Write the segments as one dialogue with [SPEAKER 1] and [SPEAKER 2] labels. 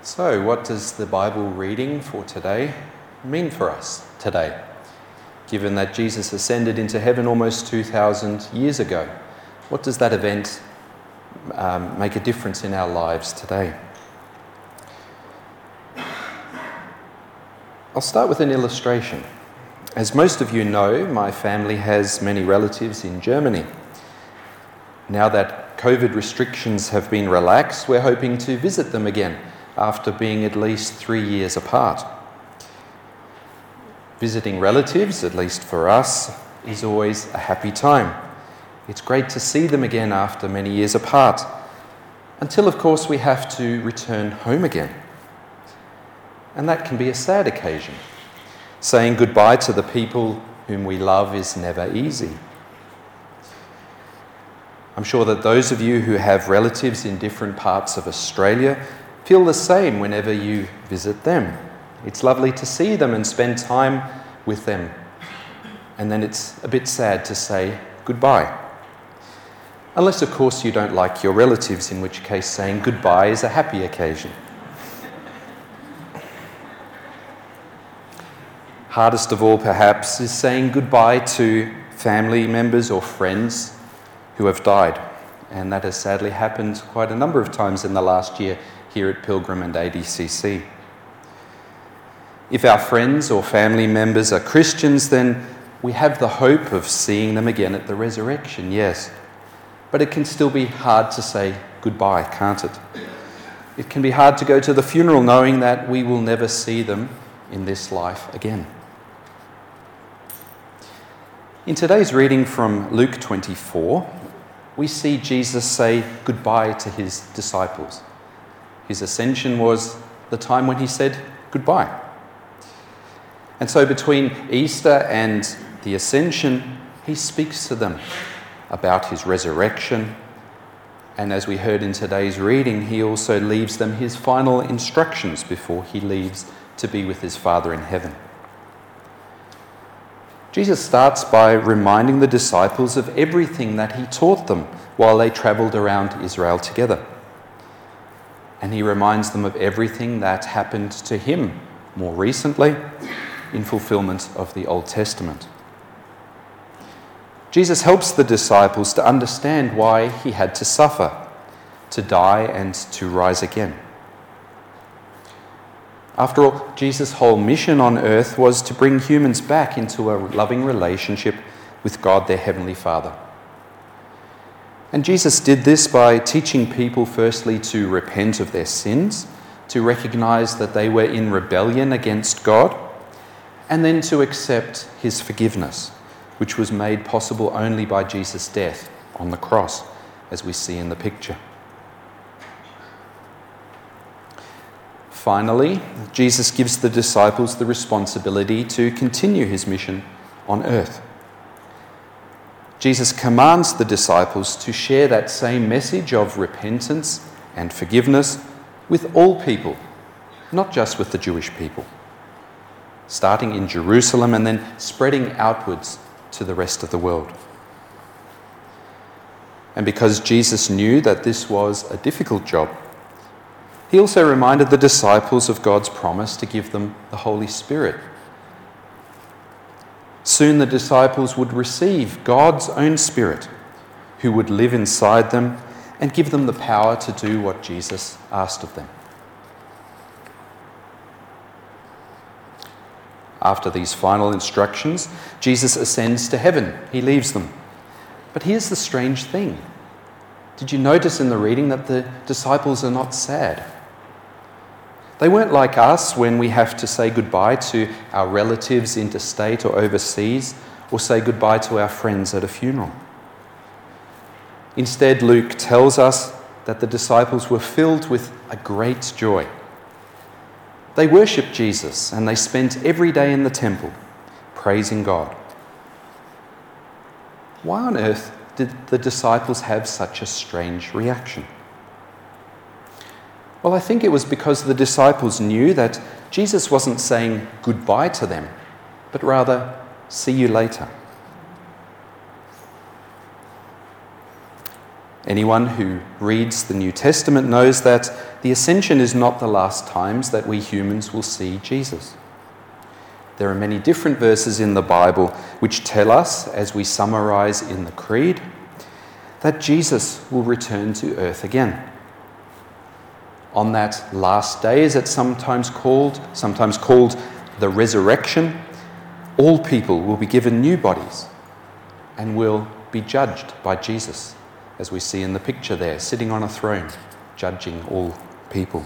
[SPEAKER 1] So, what does the Bible reading for today mean for us today? Given that Jesus ascended into heaven almost 2,000 years ago, what does that event make a difference in our lives today? I'll start with an illustration. As most of you know, my family has many relatives in Germany. Now that COVID restrictions have been relaxed, we're hoping to visit them again after being at least 3 years apart. Visiting relatives, at least for us, is always a happy time. It's great to see them again after many years apart, until of course we have to return home again. And that can be a sad occasion. Saying goodbye to the people whom we love is never easy. I'm sure that those of you who have relatives in different parts of Australia feel the same whenever you visit them. It's lovely to see them and spend time with them. And then it's a bit sad to say goodbye. Unless, of course, you don't like your relatives, in which case saying goodbye is a happy occasion. Hardest of all, perhaps, is saying goodbye to family members or friends who have died. And that has sadly happened quite a number of times in the last year here at Pilgrim and ADCC. If our friends or family members are Christians, then we have the hope of seeing them again at the resurrection, yes. But it can still be hard to say goodbye, can't it? It can be hard to go to the funeral knowing that we will never see them in this life again. In today's reading from Luke 24, we see Jesus say goodbye to his disciples. His ascension was the time when he said goodbye. And so between Easter and the ascension, he speaks to them about his resurrection. And as we heard in today's reading, he also leaves them his final instructions before he leaves to be with his Father in heaven. Jesus starts by reminding the disciples of everything that he taught them while they travelled around Israel together. And he reminds them of everything that happened to him more recently in fulfillment of the Old Testament. Jesus helps the disciples to understand why he had to suffer, to die and to rise again. After all, Jesus' whole mission on earth was to bring humans back into a loving relationship with God, their Heavenly Father. And Jesus did this by teaching people firstly to repent of their sins, to recognise that they were in rebellion against God, and then to accept his forgiveness, which was made possible only by Jesus' death on the cross, as we see in the picture. Finally, Jesus gives the disciples the responsibility to continue his mission on earth. Jesus commands the disciples to share that same message of repentance and forgiveness with all people, not just with the Jewish people, starting in Jerusalem and then spreading outwards to the rest of the world. And because Jesus knew that this was a difficult job, he also reminded the disciples of God's promise to give them the Holy Spirit. Soon the disciples would receive God's own Spirit, who would live inside them and give them the power to do what Jesus asked of them. After these final instructions, Jesus ascends to heaven. He leaves them. But here's the strange thing. Did you notice in the reading that the disciples are not sad? They weren't like us when we have to say goodbye to our relatives interstate or overseas, or say goodbye to our friends at a funeral. Instead, Luke tells us that the disciples were filled with a great joy. They worshipped Jesus and they spent every day in the temple praising God. Why on earth did the disciples have such a strange reaction? Well, I think it was because the disciples knew that Jesus wasn't saying goodbye to them, but rather, see you later. Anyone who reads the New Testament knows that the ascension is not the last times that we humans will see Jesus. There are many different verses in the Bible which tell us, as we summarize in the Creed, that Jesus will return to earth again. On that last day, as it's sometimes called the resurrection, all people will be given new bodies and will be judged by Jesus, as we see in the picture there, sitting on a throne, judging all people.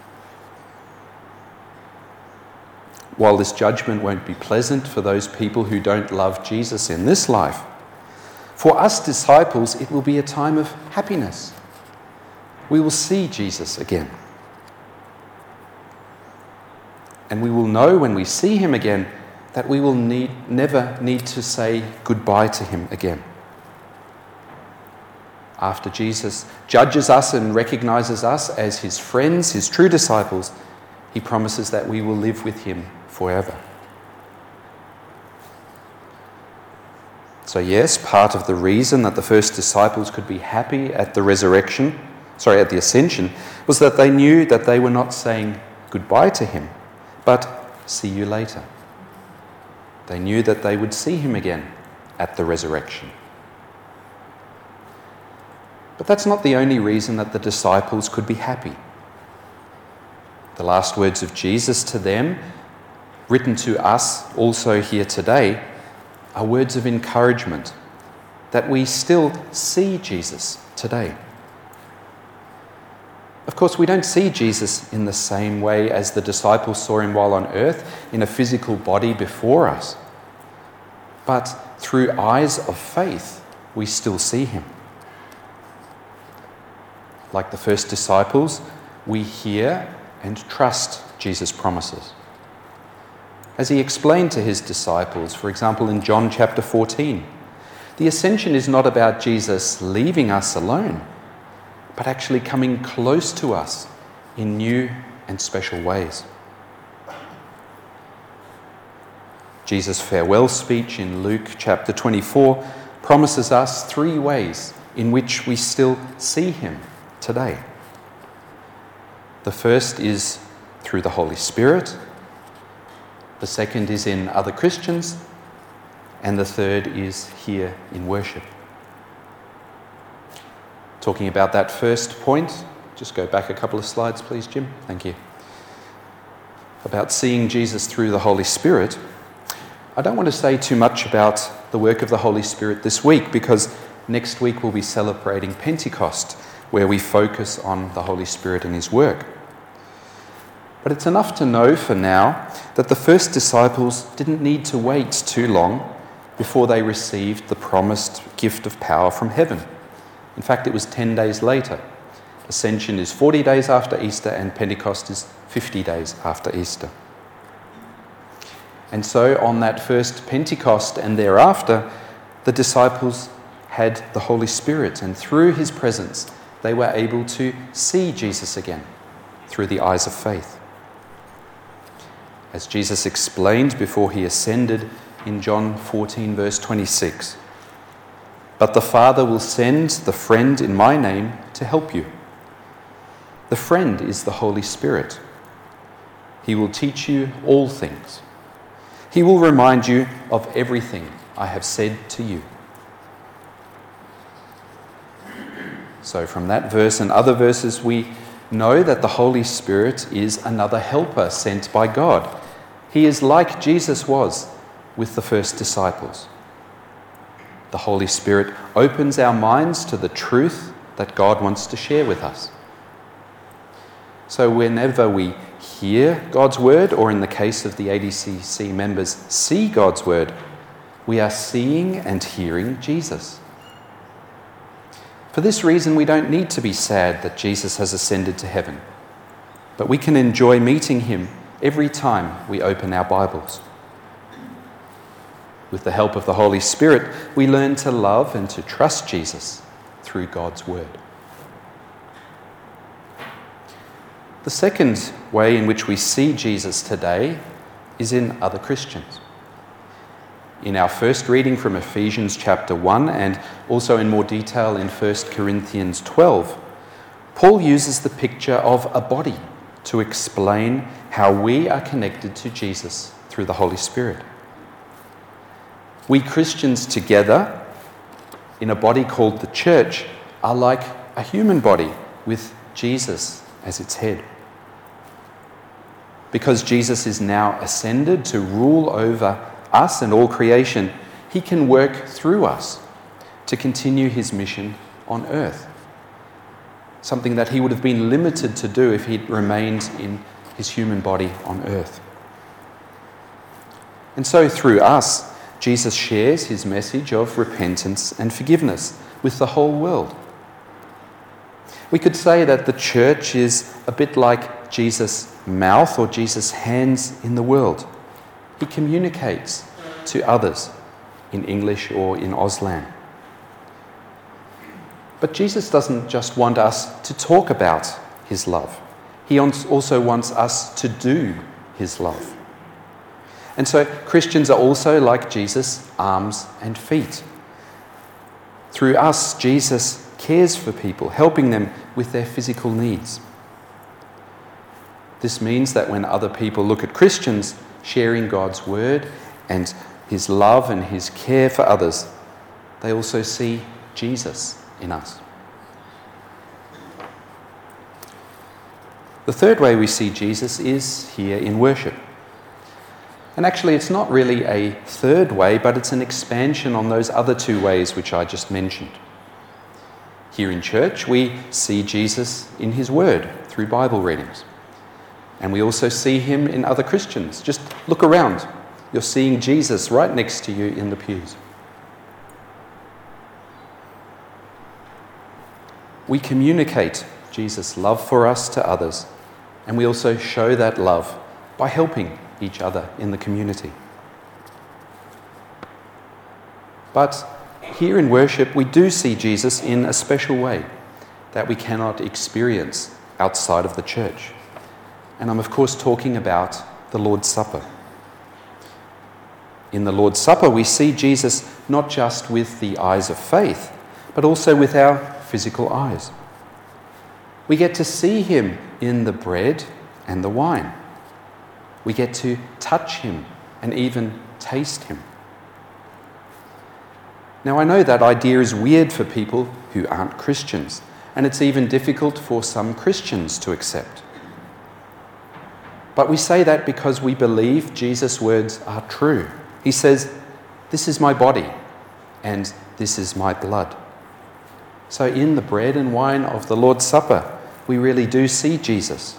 [SPEAKER 1] While this judgment won't be pleasant for those people who don't love Jesus in this life, for us disciples, it will be a time of happiness. We will see Jesus again. And we will know when we see him again that we will never need to say goodbye to him again. After Jesus judges us and recognizes us as his friends, his true disciples, he promises that we will live with him forever. So yes, part of the reason that the first disciples could be happy at the ascension, was that they knew that they were not saying goodbye to him, but see you later. They knew that they would see him again at the resurrection. But that's not the only reason that the disciples could be happy. The last words of Jesus to them, written to us also here today, are words of encouragement that we still see Jesus today. Of course, we don't see Jesus in the same way as the disciples saw him while on earth, in a physical body before us. But through eyes of faith, we still see him. Like the first disciples, we hear and trust Jesus' promises. As he explained to his disciples, for example, in John chapter 14, the ascension is not about Jesus leaving us alone, but actually coming close to us in new and special ways. Jesus' farewell speech in Luke chapter 24 promises us 3 ways in which we still see him today. The first is through the Holy Spirit. The second is in other Christians. And the third is here in worship. Talking about that first point, just go back a couple of slides, please, Jim. Thank you. About seeing Jesus through the Holy Spirit. I don't want to say too much about the work of the Holy Spirit this week, because next week we'll be celebrating Pentecost, where we focus on the Holy Spirit and his work. But it's enough to know for now that the first disciples didn't need to wait too long before they received the promised gift of power from heaven. In fact, it was 10 days later. Ascension is 40 days after Easter, and Pentecost is 50 days after Easter. And so on that first Pentecost and thereafter, the disciples had the Holy Spirit, and through his presence, they were able to see Jesus again through the eyes of faith. As Jesus explained before he ascended in John 14, verse 26, "But the Father will send the friend in my name to help you. The friend is the Holy Spirit. He will teach you all things. He will remind you of everything I have said to you." So from that verse and other verses, we know that the Holy Spirit is another helper sent by God. He is like Jesus was with the first disciples. The Holy Spirit opens our minds to the truth that God wants to share with us. So whenever we hear God's word, or in the case of the ADCC members, see God's word, we are seeing and hearing Jesus. For this reason, we don't need to be sad that Jesus has ascended to heaven, but we can enjoy meeting him every time we open our Bibles. With the help of the Holy Spirit, we learn to love and to trust Jesus through God's word. The second way in which we see Jesus today is in other Christians. In our first reading from Ephesians chapter 1 and also in more detail in 1 Corinthians 12, Paul uses the picture of a body to explain how we are connected to Jesus through the Holy Spirit. We Christians together in a body called the church are like a human body with Jesus as its head. Because Jesus is now ascended to rule over us and all creation, he can work through us to continue his mission on earth. Something that he would have been limited to do if he'd remained in his human body on earth. And so through us, Jesus shares his message of repentance and forgiveness with the whole world. We could say that the church is a bit like Jesus' mouth or Jesus' hands in the world. He communicates to others in English or in Auslan. But Jesus doesn't just want us to talk about his love. He also wants us to do his love. And so Christians are also like Jesus' arms and feet. Through us, Jesus cares for people, helping them with their physical needs. This means that when other people look at Christians sharing God's word and his love and his care for others, they also see Jesus in us. The third way we see Jesus is here in worship. And actually, it's not really a third way, but it's an expansion on those other two ways which I just mentioned. Here in church, we see Jesus in his word through Bible readings. And we also see him in other Christians. Just look around. You're seeing Jesus right next to you in the pews. We communicate Jesus' love for us to others, and we also show that love by helping each other in the community. But here in worship, we do see Jesus in a special way that we cannot experience outside of the church. And I'm of course talking about the Lord's Supper. In the Lord's Supper, we see Jesus not just with the eyes of faith, but also with our physical eyes. We get to see him in the bread and the wine. We get to touch him and even taste him. Now, I know that idea is weird for people who aren't Christians, and it's even difficult for some Christians to accept. But we say that because we believe Jesus' words are true. He says, "This is my body, and this is my blood." So in the bread and wine of the Lord's Supper, we really do see Jesus.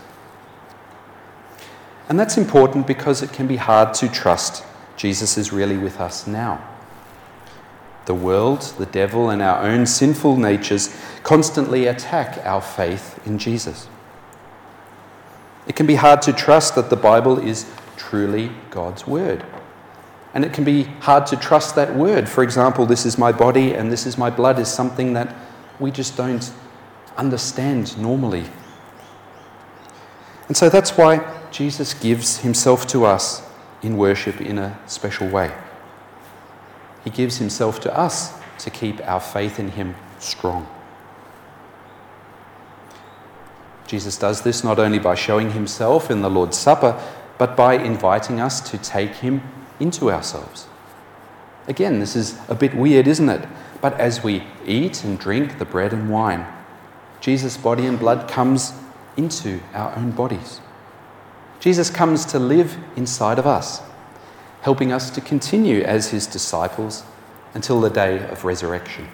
[SPEAKER 1] And that's important because it can be hard to trust Jesus is really with us now. The world, the devil, and our own sinful natures constantly attack our faith in Jesus. It can be hard to trust that the Bible is truly God's word. And it can be hard to trust that word. For example, "This is my body and this is my blood" is something that we just don't understand normally. And so that's why Jesus gives himself to us in worship in a special way. He gives himself to us to keep our faith in him strong. Jesus does this not only by showing himself in the Lord's Supper, but by inviting us to take him into ourselves. Again, this is a bit weird, isn't it? But as we eat and drink the bread and wine, Jesus' body and blood comes into our own bodies. Jesus comes to live inside of us, helping us to continue as his disciples until the day of resurrection.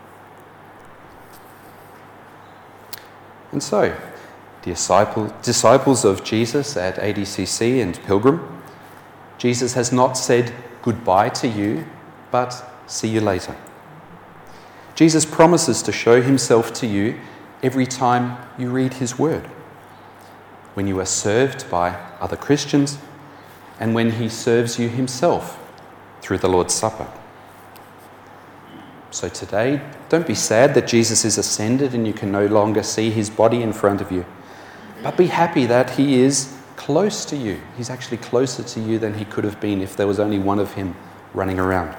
[SPEAKER 1] And so, disciples of Jesus at ADCC and Pilgrim, Jesus has not said goodbye to you, but see you later. Jesus promises to show himself to you every time you read his word, when you are served by other Christians, and when he serves you himself through the Lord's Supper. So today, don't be sad that Jesus is ascended and you can no longer see his body in front of you, but be happy that he is close to you. He's actually closer to you than he could have been if there was only one of him running around.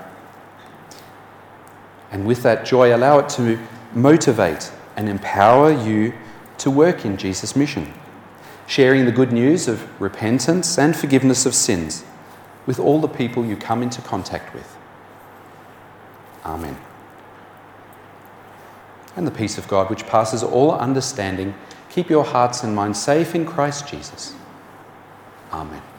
[SPEAKER 1] And with that joy, allow it to motivate and empower you to work in Jesus' mission, sharing the good news of repentance and forgiveness of sins with all the people you come into contact with. Amen. And the peace of God, which passes all understanding, keep your hearts and minds safe in Christ Jesus. Amen.